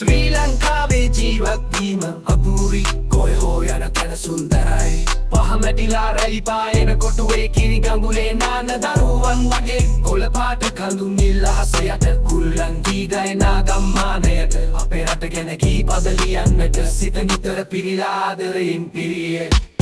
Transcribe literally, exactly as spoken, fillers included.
ශ්‍රී ලංකාවේ ජීවත් වීම අපූරි කොය හෝ යන තැන සුන්දරයි පහමැටිලා රැලි පායන කොටුවේ කිරි ගඟුලේ නාන දරුවන් වගේ කොළ පාට කඳු නිල් අහස යට කුල්ලන් ගී ගයනා ගම්මානයට අපේ රට ගැන කී පද ලියන්නට සිත නිතර පිරීලා ආදරයෙන් පිරියේ